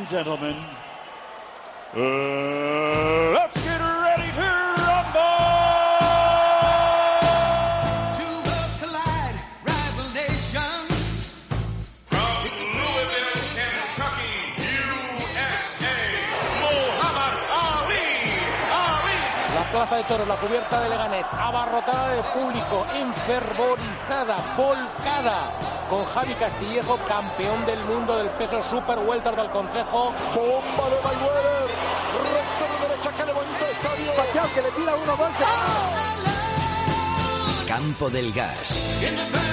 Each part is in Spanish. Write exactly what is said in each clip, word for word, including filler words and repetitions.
and gentlemen, uh, let's get ready to rumble! Two worlds collide, rival nations. From Louisville, Kentucky, U S A, Muhammad Ali. Ali. La plaza de toros, la cubierta de Leganés, abarrotada de público, enfervorizada, volcada, con Javi Castillejo, campeón del mundo del peso super welter del Consejo. Bomba de Mayweather, recto de derecha que levanta el estadio. Pacquiao que le tira uno más. Campo del Gas.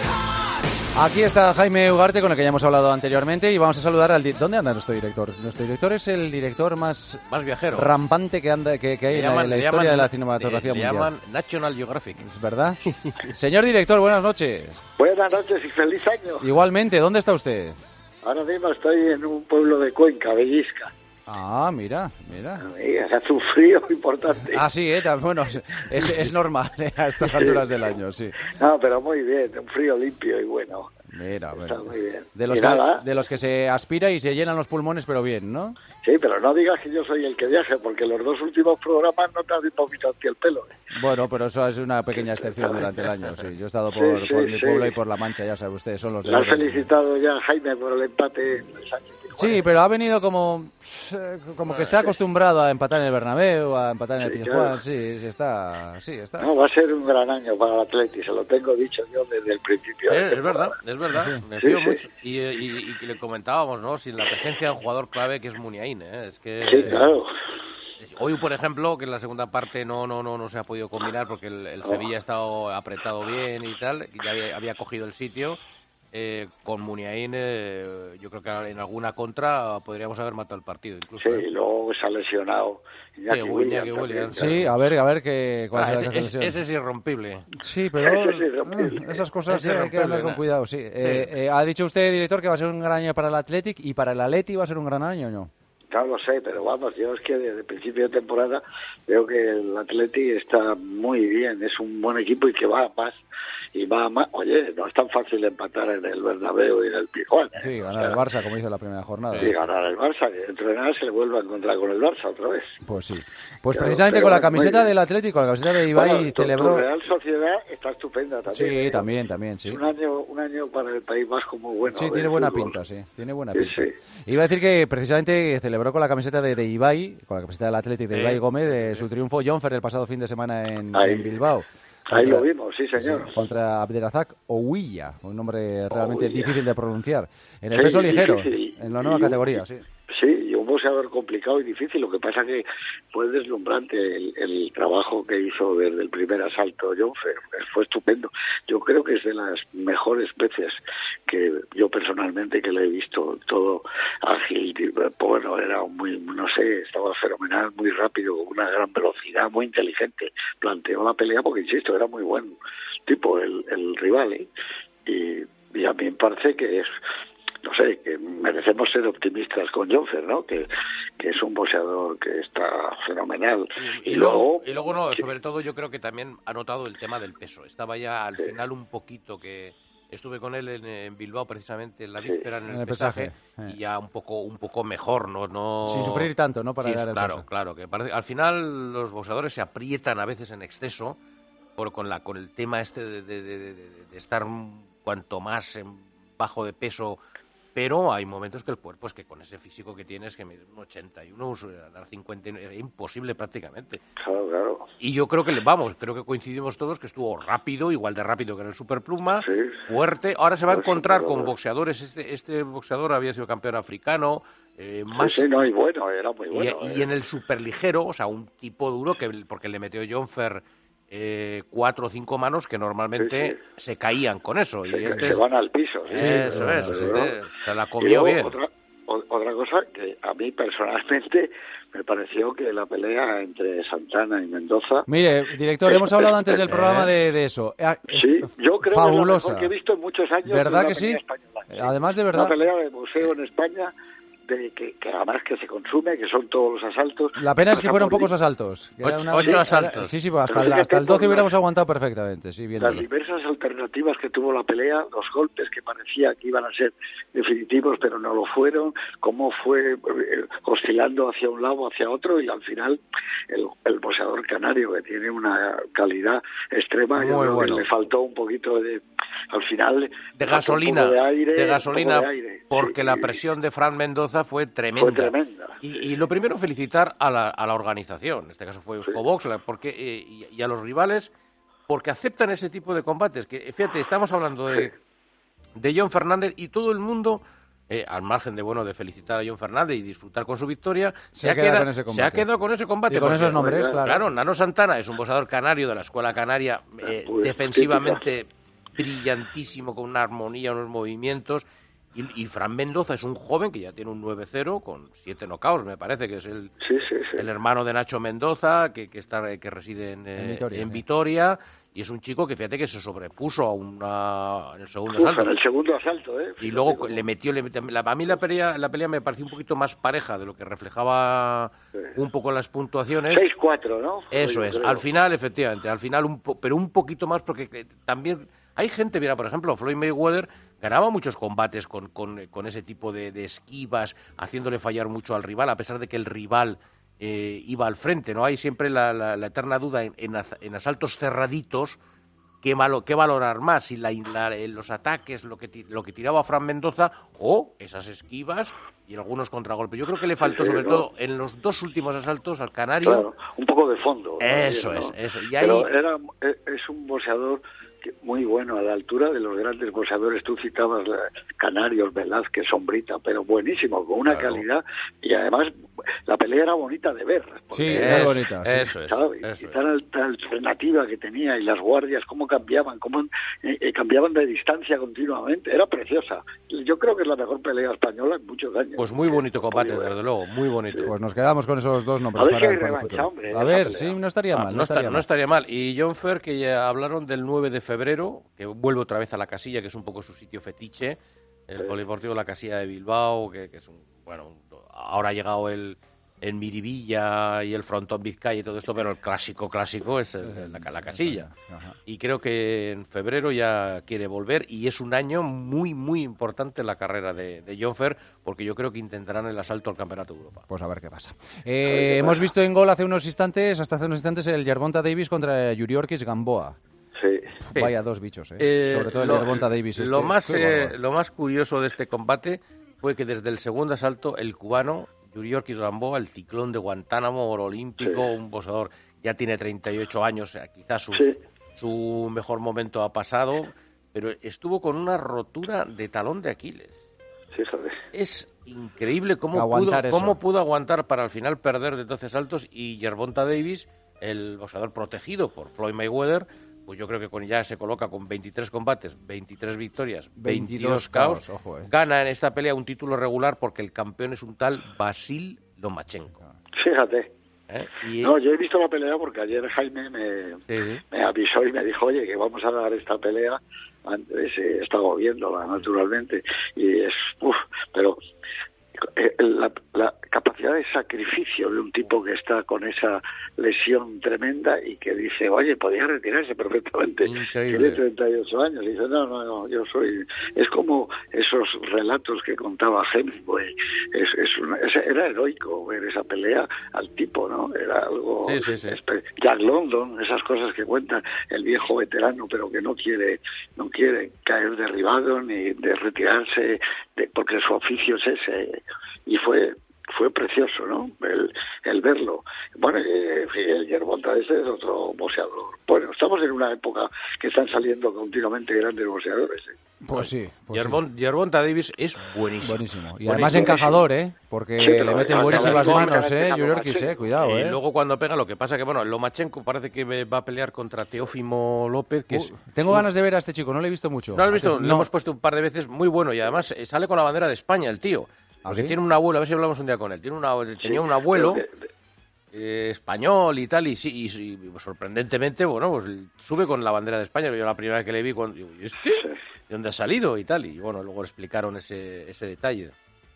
Aquí está Jaime Ugarte, con el que ya hemos hablado anteriormente, y vamos a saludar al... Di- ¿Dónde anda nuestro director? Nuestro director es el director más, más viajero, rampante que anda que, que hay en llaman, la, la historia llaman, de la cinematografía le, mundial. Le llaman National Geographic. ¿Es verdad? Señor director, buenas noches. Buenas noches y feliz año. Igualmente, ¿dónde está usted? Ahora mismo estoy en un pueblo de Cuenca, Bellisca. Ah, mira, mira. Amiga, hace un frío importante. Ah, sí, ¿eh? Bueno, es, es normal ¿eh? A estas alturas del año, sí. No, pero muy bien, un frío limpio y bueno. Mira, Está bueno. muy bien. De los, Y que, nada. de los que se aspira y se llenan los pulmones, pero bien, ¿no? Sí, pero no digas que yo soy el que viaje, porque los dos últimos programas no te has poquito a ti el pelo. ¿eh? Bueno, pero eso es una pequeña excepción durante el año, sí. Yo he estado por, Sí, sí, por mi sí. pueblo y por La Mancha, ya sabe usted, son los de Le has orden. felicitado ya a Jaime por el empate en el Sánchez Pizjuán. Sí, pero ha venido como eh, como que está acostumbrado a empatar en el Bernabéu, a empatar en el Sí, Pizjuán, claro. sí, sí está, sí está. No, va a ser un gran año para el Atleti, se lo tengo dicho yo desde el principio. Eh, es verdad, es verdad, Sí. me Sí, fío sí. mucho. Y, eh, y, y que le comentábamos, ¿no? Sin la presencia de un jugador clave que es Muniain, ¿eh? Es que... Sí, claro. Hoy, por ejemplo, que en la segunda parte no no no no se ha podido combinar porque el, el Sevilla ha estado apretado bien y tal, y ya había, había cogido el sitio. Eh, con Muniain, eh, yo creo que en alguna contra podríamos haber matado el partido, incluso. Sí, ¿eh? y luego se ha lesionado Iñaki Sí, Williams. Iñaki Williams, también, Sí, a ver, a ver qué cuál Ah, es ese, la es- conclusión. ese es irrompible. Sí, pero Ese es irrompible. eh, esas cosas Es sí, hay que irrompible, andar con ¿no? cuidado, sí. Eh, eh, ha dicho usted, director, que va a ser un gran año para el Athletic, y para el Atleti va a ser un gran año, ¿no? No lo sé, pero vamos, yo es que desde el principio de temporada veo que el Atleti está muy bien, es un buen equipo y que va más y va más. Oye, no es tan fácil empatar en el Bernabéu y en el Pizjuán. ¿eh? Sí, ganar O sea, el Barça, como hizo la primera jornada. Sí, ganar el Barça, que entrenar se le vuelve a encontrar con el Barça otra vez. Pues sí. Pues Claro, precisamente pero con la bueno, muy camiseta bien. del Atlético, la camiseta de Ibai, Bueno, tu- celebró... tu Real Sociedad está estupenda también. Sí, ¿eh? también, también, sí. Es un año, un año para el País Vasco muy bueno. Sí, del tiene buena fútbol. pinta, sí. Tiene buena Sí, pinta. sí. Iba a decir que precisamente celebró con la camiseta de, de Ibai, con la camiseta del Atlético de Sí. Ibai Gómez, de su triunfo Jonfer el pasado fin de semana en, Ahí. en Bilbao. Ahí Contra- lo vimos, sí, señor. sí, contra Abdelrazak Ouilla, un nombre realmente Ouilla. difícil de pronunciar. En el Sí, peso ligero, difícil. en la nueva Y un- categoría, sí. Sí, y un boxeador complicado y difícil. Lo que pasa que fue deslumbrante el, el trabajo que hizo desde el primer asalto Jonfer. Fue estupendo. Yo creo que es de las mejores veces que yo personalmente que le he visto. Todo ágil, y, bueno, era muy, no sé, estaba fenomenal, muy rápido, con una gran velocidad, muy inteligente. Planteó la pelea porque, insisto, era muy buen tipo el, el rival, ¿eh? Y, y a mí me parece que es... No sé, que merecemos ser optimistas con Jonfer, ¿no? Que, que es un boxeador que está fenomenal. Y, y luego, y luego no, sobre todo yo creo que también ha notado el tema del peso. Estaba ya al Sí. final un poquito que estuve con él en, en Bilbao precisamente en la Sí. víspera en el, En el pesaje, pesaje, eh. y ya un poco un poco mejor, no no Sin sufrir tanto, ¿no? Para Sí, ganar el claro, peso. claro, que parece, al final los boxeadores se aprietan a veces en exceso por con la con el tema este de, de, de, de, de estar un- cuanto más en bajo de peso. Pero hay momentos que el cuerpo es que con ese físico que tienes, que mide un ochenta y uno, dar cincuenta, era imposible prácticamente. Claro, claro. Y yo creo que, le vamos, creo que coincidimos todos que estuvo rápido, igual de rápido que en el Superpluma, Sí. fuerte. Ahora se va a Pues, encontrar con superador. boxeadores, este, este boxeador había sido campeón africano, eh, Sí, más... sí, no, y bueno, era muy y, bueno. y ¿eh? en el superligero, o sea, un tipo duro, que porque le metió Jonfer eh, cuatro o cinco manos que normalmente Sí, se caían con eso. Y se, este se es- van al piso. ¿sí? eso Pero- es, pero este no. se la Y comió luego, bien. Otra, o- otra cosa que a mí personalmente me pareció que la pelea entre Santana y Mendoza... Mire, director, Es- hemos hablado es- antes del es- programa de, de eso. Eh, Sí, yo creo que es la fabulosa. mejor que he visto en muchos años. de ¿Verdad una que sí? pelea española, sí. Además de Una verdad. pelea de boxeo en España de que, que además que se consume, que son todos los asaltos. La pena es que pasa fueron por pocos ahí. asaltos. Que era Ocho, una- ocho sí, asaltos. Sí, sí, pues hasta, Pero el, fíjate hasta el por doce hubiéramos las- aguantado perfectamente, sí, Las viéndolo. diversas alternativas que tuvo la pelea, los golpes que parecía que iban a ser definitivos, pero no lo fueron, cómo fue eh, oscilando hacia un lado, hacia otro, y al final el, el boxeador canario, que tiene una calidad extrema, yo Muy creo bueno. que le faltó un poquito de, al final, De le faltó un gasolina, poco de, aire, de un gasolina, poco de aire. porque Sí, la y- presión de Fran Mendoza fue tremenda. Fue tremenda. Y, y lo primero, felicitar a la, a la organización, en este caso fue Euskobox, la- porque, eh, y, y a los rivales, porque aceptan ese tipo de combates. Que fíjate, estamos hablando de, de John Fernández y todo el mundo, eh, al margen de bueno de felicitar a John Fernández y disfrutar con su victoria, se, ha, queda queda- con ese se ha combate. quedado con ese combate. Y con porque, esos nombres, claro. Claro, Nano Santana es un boxeador canario de la escuela canaria, eh, Pues, defensivamente brillantísimo, con una armonía, unos movimientos. Y, y Fran Mendoza es un joven que ya tiene un nueve cero con siete knockouts, me parece que es el, Sí, sí, sí. el hermano de Nacho Mendoza, que, que, está, que reside en, eh, En Vitoria, en sí. Vitoria, y es un chico que fíjate que se sobrepuso a una, en el segundo Uf, asalto. en el segundo asalto, ¿eh? Y Fíjate luego cómo- le metió, le metió- la- a mí la pelea, la pelea me pareció un poquito más pareja de lo que reflejaba Sí. un poco las puntuaciones. seis cuatro, ¿no? Eso Yo es, creo. al final, efectivamente, al final, un po- pero un poquito más porque eh, también hay gente, mira, por ejemplo, Floyd Mayweather ganaba muchos combates con, con, con ese tipo de, de esquivas, haciéndole fallar mucho al rival, a pesar de que el rival eh, iba al frente, ¿no? Hay siempre la, la- la eterna duda en, en az- en asaltos cerraditos, qué, malo, qué valorar más, si la, la- eh, los ataques, lo que, ti- lo que tiraba Fran Mendoza, o esas esquivas y algunos contragolpes. Yo creo que le faltó, sí, sobre ¿no? todo, en los dos últimos asaltos al Canario. Claro, un poco de fondo. ¿no? Eso ¿no? es, eso. Y Pero ahí, era, es un boxeador que- muy bueno, a la altura de los grandes boxeadores. Tú citabas la- Canarios, Velázquez, Sombrita, pero buenísimo, con una Claro. calidad. Y además, la pelea era bonita de ver. porque Sí, era- muy eso, bonita, sí. eso es, ¿sabes? eso Y es. tan al- tan alternativa que tenía, y las guardias, cómo cambiaban, cómo eh, eh, cambiaban de distancia continuamente. Era preciosa. Yo creo que es la mejor pelea española en muchos años. Pues muy bonito combate, Muy bueno. desde luego, muy bonito. Pues nos quedamos con esos dos nombres A ver para, si hay para el revancha, futuro. hombre, A esa ver, pelea. sí, no estaría Ah, mal. no, No, está- estaría no mal. estaría mal. Y John Fer, que ya hablaron del nueve de febrero, que vuelve otra vez a la Casilla, que es un poco su sitio fetiche, el Sí. Polideportivo La Casilla de Bilbao, que, que es un, bueno, un- ahora ha llegado el, el Miribilla y el Frontón Vizcaya y todo esto, pero el clásico clásico es el- el- la, la Casilla. Ajá. Y creo que en febrero ya quiere volver y es un año muy, muy importante en la carrera de, de John Fer, porque yo creo que intentarán el asalto al Campeonato de Europa. Pues a ver qué pasa. Eh, hemos visto en gol hace unos instantes, hasta hace unos instantes, el Gervonta Davis contra Yuriorkis Gamboa. Sí. Sí. Vaya dos bichos, ¿eh? Eh, Sobre todo el lo- Gervonta Davis. Lo, este. más, Qué eh, bárbaro. lo más curioso de este combate fue que desde el segundo asalto el cubano Yuriorkis Gamboa, el ciclón de Guantánamo, oro olímpico, Sí. un boxeador, ya tiene treinta y ocho años, eh, quizás su, Sí. su mejor momento ha pasado, pero estuvo con una rotura de talón de Aquiles. Fíjate. Es increíble cómo pudo, Aguantar eso. cómo pudo aguantar para al final perder de doce saltos, y Gervonta Davis, el boxeador protegido por Floyd Mayweather, pues yo creo que con, ya se coloca con veintitrés combates, veintitrés victorias, veintidós caos, ojo, eh. gana en esta pelea un título regular porque el campeón es un tal Vasil Lomachenko. Fíjate. ¿eh? Y, No, yo he visto la pelea porque ayer Jaime me, sí, sí. me avisó y me dijo, oye, que vamos a dar esta pelea. Antes he estado viéndola, naturalmente, y es, uff, pero eh, la, la capacidad de sacrificio de un tipo que está con esa lesión tremenda y que dice, oye, podía retirarse perfectamente, Increíble. tiene treinta y ocho años, y dice, no, no, no, yo soy... Es como esos relatos que contaba Hemingway, es, es una- es- era heroico ver esa pelea al tipo, ¿no? Era algo... Sí, sí, sí. espe- Jack London, esas cosas que cuenta el viejo veterano, pero que no quiere no quiere caer derribado ni de retirarse, de, porque su oficio es ese, y fue fue precioso, ¿no? El, el verlo. Bueno, eh, el Gervonta ese es otro boxeador. Bueno, estamos en una época que están saliendo continuamente grandes boxeadores. ¿eh? Pues sí. Pues sí. Gervon- Gervonta Davis es buenísimo. Buenísimo. Y Buenísimo. además encajador, ¿eh? Porque Sí, le pero meten además, buenísimas además, manos, con ¿eh? Lomachenko. Yuriorkis, ¿eh? Cuidado, Y ¿eh? luego cuando pega, lo que pasa que, bueno, Lomachenko parece que va a pelear contra Teófimo López, que Uh, es... tengo ganas de ver a este chico, no lo he visto mucho. ¿No lo has visto? Hace- Lo hemos puesto un par de veces, muy bueno, y además eh, sale con la bandera de España el tío. ¿Ah, Porque sí? tiene un abuelo, a ver si hablamos un día con él, tiene una, tenía un abuelo De- de- eh, español y tal, y sí, y, y, pues, sorprendentemente, bueno, pues sube con la bandera de España. Yo la primera vez que le vi, cuando, digo, ¿y este? ¿De dónde ha salido? Y tal, y bueno, luego explicaron ese, ese detalle.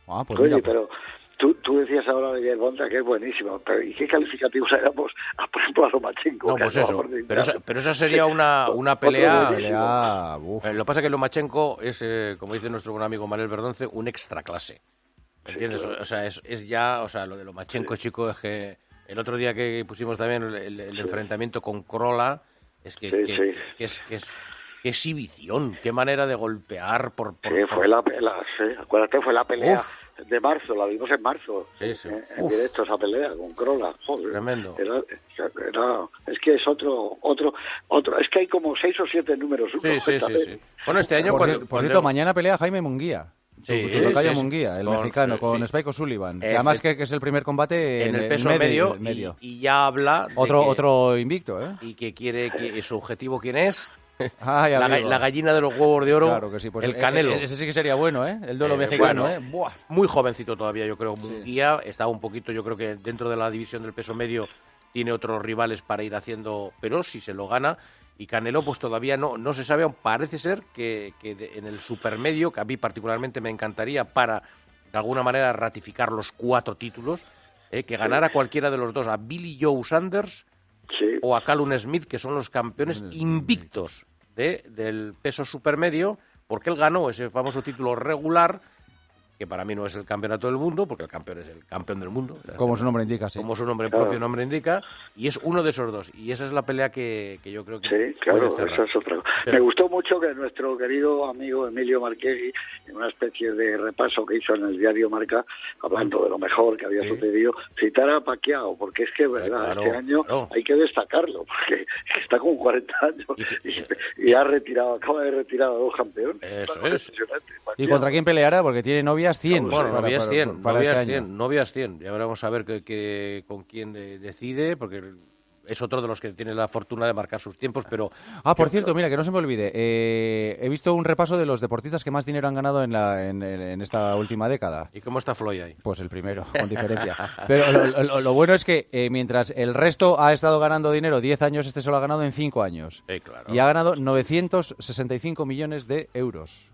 Ah, pues Oye, mira, pero tú, tú decías ahora de Yerbonda que es buenísimo, pero ¿y qué calificativos éramos, a, por ejemplo, a Lomachenko? No, que pues acabamos eso. de Pero esa, invitar? pero esa sería una, una Otro pelea... buenísimo. pelea, uf. Eh, Lo que pasa es que Lomachenko es, eh, como dice nuestro buen amigo Manuel Verdonce, un extra clase. ¿Me entiendes? claro. O sea, es, es ya, o sea, lo de Lomachenko, chico, es que el otro día que pusimos también el, el- el enfrentamiento con Krola, es que, Sí, que, sí. que es, que es, qué exhibición, qué manera de golpear por... por Sí, por- fue la pelea, sí, acuérdate, fue la pelea Uf. de marzo, la vimos en marzo, Sí, sí. eh, en Uf. directo esa pelea con Krola, joder. Tremendo. Era, era- es que es otro, otro, otro, es que hay como seis o siete números uno. Sí, sí, sí, ¿sabes? sí. Bueno, este año Por, cuando... cier- por cuando- cierto, mañana pelea Jaime Munguía. Sí, tu, tu tocayo sí, sí. Munguía, el Con- mexicano, con sí. Spike O'Sullivan. Que Efe- además que, que es el primer combate en el peso medio, medio. Y, y ya habla de Otro, que- otro invicto, ¿eh? y que quiere que su objetivo quién es Ay, la, ga- amigo. la gallina de los huevos de oro, Claro que sí, pues el eh, Canelo. eh, ese sí que sería bueno, ¿eh? El duelo Eh, mexicano, bueno, ¿eh? Buah. Muy jovencito todavía, yo creo. Munguía está un poquito, yo creo que dentro de la división del peso medio tiene otros rivales para ir haciendo, pero si se lo gana. Y Canelo, pues todavía no, no se sabe, aún parece ser que, que de- en el supermedio, que a mí particularmente me encantaría para, de alguna manera, ratificar los cuatro títulos, eh, que ganara cualquiera de los dos, a Billy Joe Sanders Sí. o a Callum Smith, que son los campeones invictos de, del peso supermedio, porque él ganó ese famoso título regular, que para mí no es el campeonato del mundo, porque el campeón es el campeón del mundo. Como su nombre indica, sí. Como su nombre, Claro. propio nombre indica, y es uno de esos dos. Y esa es la pelea que, que yo creo que Sí, puede claro, cerrar. eso es otra cosa. Pero- Me gustó mucho que nuestro querido amigo Emilio Marchesi, en una especie de repaso que hizo en el diario Marca, hablando de lo mejor que había Sí. sucedido, citara a Pacquiao, porque es que, verdad, claro, este año claro. hay que destacarlo, porque está con cuarenta años Y que- y, y ha retirado, acaba de retirar a dos campeones. Eso Una cosa es. impresionante, ¿Y Pacquiao. contra quién peleará? Porque tiene novias cien. Bueno, para- novias para- cien, para novias este año. cien, novias cien. Ya veremos a ver que, que- con quién de- decide, porque es otro de los que tiene la fortuna de marcar sus tiempos, pero... Ah, por cierto, mira, que no se me olvide. eh, he visto un repaso de los deportistas que más dinero han ganado en, la, en, en- en esta última década. ¿Y cómo está Floyd ahí? Pues el primero, con diferencia. Pero lo, lo- lo bueno es que eh, mientras el resto ha estado ganando dinero diez años, este solo ha ganado en cinco años. Sí, claro. Y ha ganado novecientos sesenta y cinco millones de euros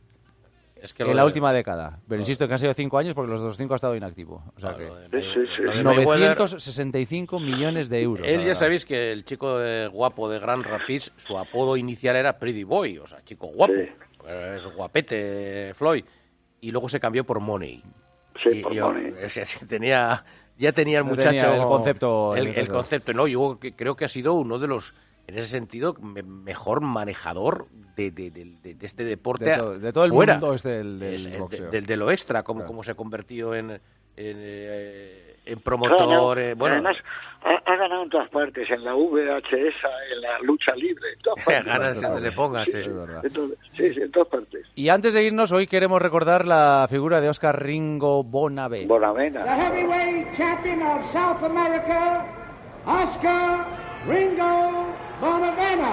Es que lo en la de- última década. Pero insisto que han sido cinco años porque los otros cinco ha estado inactivo. O sea Claro, que lo de- Sí, sí, sí. lo de Mayweather- novecientos sesenta y cinco millones de euros. Él ha ya ganado. sabéis que el chico de guapo de Grand Rapids, su apodo inicial era Pretty Boy, o sea, chico guapo. Sí. Es guapete, Floyd. Y luego se cambió por Money. Sí, Y- por y- Money. o sea, tenía, ya tenía el Ya muchacho... tenía el concepto- El, el el concepto. concepto, ¿no? Yo que- creo que ha sido uno de los, en ese sentido, me- mejor manejador de, de- de- de- de este deporte De, to- de todo el fuera. mundo es del, del Es, eh, de, boxeo. del- de lo extra, como, Claro. como se ha convertido en, en, eh, en Claro, promotor. no, eh, bueno, además, ha, ha ganado en todas partes, en la V H S, en la lucha libre, en todas partes. ganas donde le pongas. Sí, sí. Es verdad. Entonces, sí, sí, en todas partes. Y antes de irnos, hoy queremos recordar la figura de Oscar Ringo Bonavena. Bonavena. The heavyweight champion of South America, Oscar Ringo Bonavena.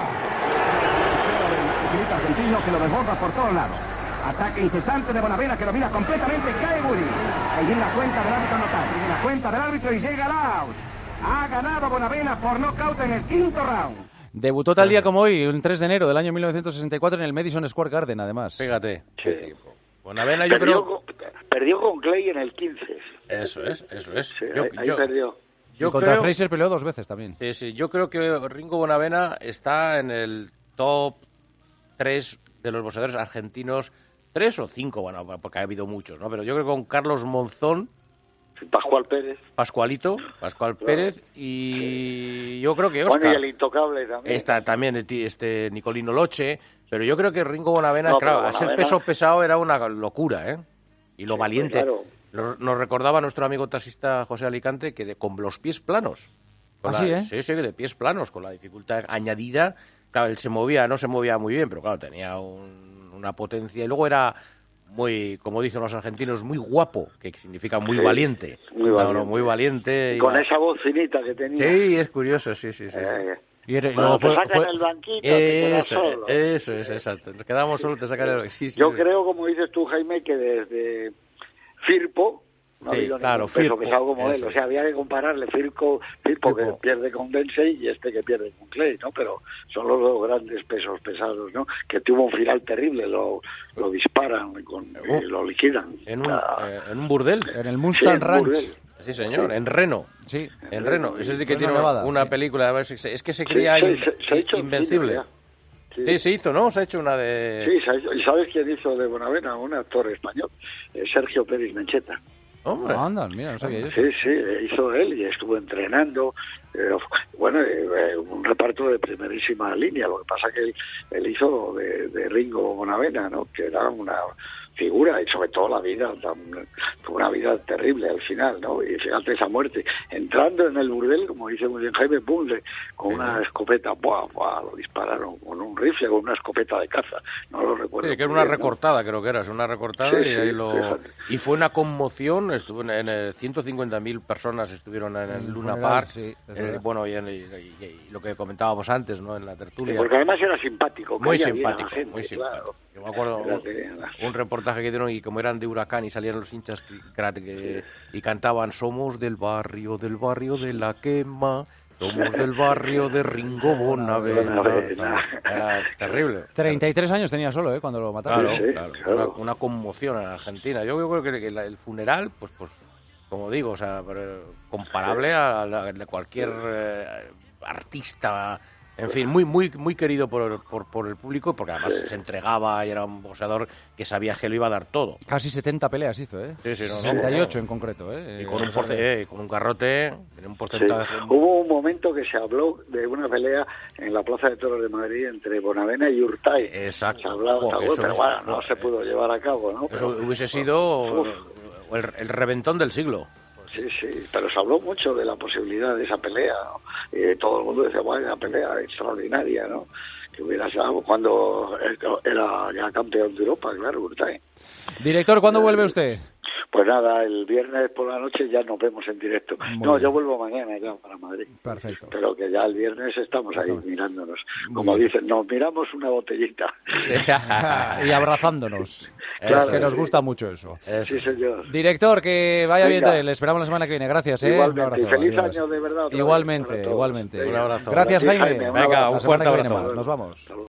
El grito argentino que lo desborda por todos lados. Ataque incesante de Bonavena que domina completamente, cae Woody. Ahí viene la cuenta del árbitro notable. Viene la cuenta del árbitro y llega el out. Ha ganado Bonavena por nocaut en el quinto round. Debutó tal día como hoy, el tres de enero del año mil novecientos sesenta y cuatro en el Madison Square Garden, además. Fíjate. Sí. Bonavena, yo Perdió, creo. con, perdió con Clay en el quince. Eso es, eso es. Sí, yo, ahí, ahí yo- perdió. yo y contra creo, Fraser peleó dos veces también. sí, sí, yo creo que Ringo Bonavena está en el top tres de los boxeadores argentinos. Tres o cinco, bueno, porque ha habido muchos, ¿no? Pero yo creo que con Carlos Monzón, Pascual Pérez. Pascualito, Pascual Claro. Pérez y yo creo que Bueno, Oscar. y el intocable también. Está también el ti- este Nicolino Loche, pero yo creo que Ringo Bonavena, No, claro, pero a ser Bonavena- peso pesado era una locura, ¿eh? Y lo Sí, valiente. pues Lo- Nos recordaba nuestro amigo taxista José Alicante que de, con los pies planos. Con ¿Ah, la- sí, eh? Sí, sí, de pies planos, con la dificultad añadida. Claro, él se movía, no se movía muy bien, pero claro, tenía un- una potencia. Y luego era muy, como dicen los argentinos, muy guapo, que significa muy Sí, valiente. muy No, valiente. no, muy valiente. Y con iba- esa voz finita que tenía. Sí, es curioso, sí, sí, sí. sí. Eh, Y era- y Cuando luego te fue- sacan fue- el banquito, te quedas Eso, solo. eso es, exacto. Nos quedamos solos, te sacan el... Sí, sí, Yo sí. creo, como dices tú, Jaime, que desde Firpo No ha sí, habido claro, ningún peso Firpo, pesado como él. eso O sea, es. había que compararle Firpo, Firpo que Firpo. pierde con Dempsey y este que pierde con Clay, ¿no? Pero son los dos grandes pesos pesados, ¿no? Que tuvo un final terrible, lo, lo disparan con, y lo liquidan. En un, Ah, eh, en un burdel. En el Mustang sí, Ranch. Burdel. Sí, señor, en Reno. Sí. En Reno. Ese es el que Reno, tiene Nevada, una sí. película, además, es es que se Sí, creía sí, in- se- se ha hecho en invencible. cine, ya. Sí, se hizo, ¿no? Se ha hecho una de... Sí, ¿sabes? ¿Y sabes quién hizo de Bonavena? Un actor español, eh, Sergio Pérez Mencheta. Hombre. Ah, anda, mira, no sabía yo. Sí, sí, hizo él y estuvo entrenando. eh, bueno, eh, eh, un reparto de primerísima línea. Lo que pasa que él, él hizo de, de Ringo Bonavena, ¿no? Que era una figura y sobre todo la vida, tan, fue una vida terrible al final, ¿no? Y fíjate esa muerte, entrando en el burdel, como dice muy bien Jaime, pum, le- con una escopeta, ¡buah, buah! Lo dispararon con un rifle, con una escopeta de caza, no lo recuerdo. Sí, que era muy una bien, ¿no? recortada, creo que era, es una recortada Sí, y sí, ahí lo... fíjate. Y fue una conmoción, estuvo en, en el ciento cincuenta mil personas estuvieron en el el Luna funeral, Park, sí, es eh, verdad. bueno, y, en- y- y- y lo que comentábamos antes, ¿no? En la Sí, tertulia. porque además era simpático, Muy caía bien a la simpático, gente, muy simpático. claro. Yo me acuerdo Fíjate, un, un reportaje que dieron y como eran de Huracán y salían los hinchas que- que- y cantaban somos del barrio, del barrio de la quema, somos del barrio de Ringo Bonavena. Bonavena. Era terrible. treinta y tres años tenía solo, ¿eh? Cuando lo mataron. Claro, sí, claro, claro. Una, una conmoción en Argentina. Yo creo que que la- el funeral, pues, pues, como digo, o sea, pero comparable a la de cualquier eh, artista, en fin, muy, muy, muy querido por, por, por el público, porque además se entregaba y era un boxeador que sabía que lo iba a dar todo. Casi setenta peleas hizo, ¿eh? Sí, sí, no, no, sesenta y ocho no. en concreto, ¿eh? Y con un, Eh, porce- eh, con un garrote, tenía un Sí. porcentaje. Hubo un momento que se habló de una pelea en la Plaza de Toros de Madrid entre Bonavena y Hurtado. Exacto. Se hablaba, Jo, se habló, eso pero es- bueno, no se pudo llevar a cabo, ¿no? Eso Pero- hubiese sido Uf. el, el reventón del siglo. Sí, sí, pero se habló mucho de la posibilidad de esa pelea, ¿no? Y todo el mundo decía, bueno, una pelea extraordinaria, ¿no? Que hubiera sido cuando era ya campeón de Europa, claro, Hurtado. Director, ¿cuándo vuelve usted? Pues nada, el viernes por la noche ya nos vemos en directo. Muy no, bien. yo vuelvo mañana ya para Madrid. Perfecto. Pero que ya el viernes estamos ahí Estamos. mirándonos. Muy Como bien. dicen, nos miramos una botellita. Y abrazándonos. Claro, que nos sí. gusta mucho eso. Sí, señor. Director, que vaya Venga. bien. Le esperamos la semana que viene. Gracias, ¿eh? Igualmente. Un Y feliz adiós. año de verdad. otra vez Igualmente, para todos. igualmente. Venga. Un abrazo. Gracias, Sí, Jaime. Jaime, un Venga, abrazo. un La semana fuerte que viene abrazo. más. Nos vamos. Hasta luego.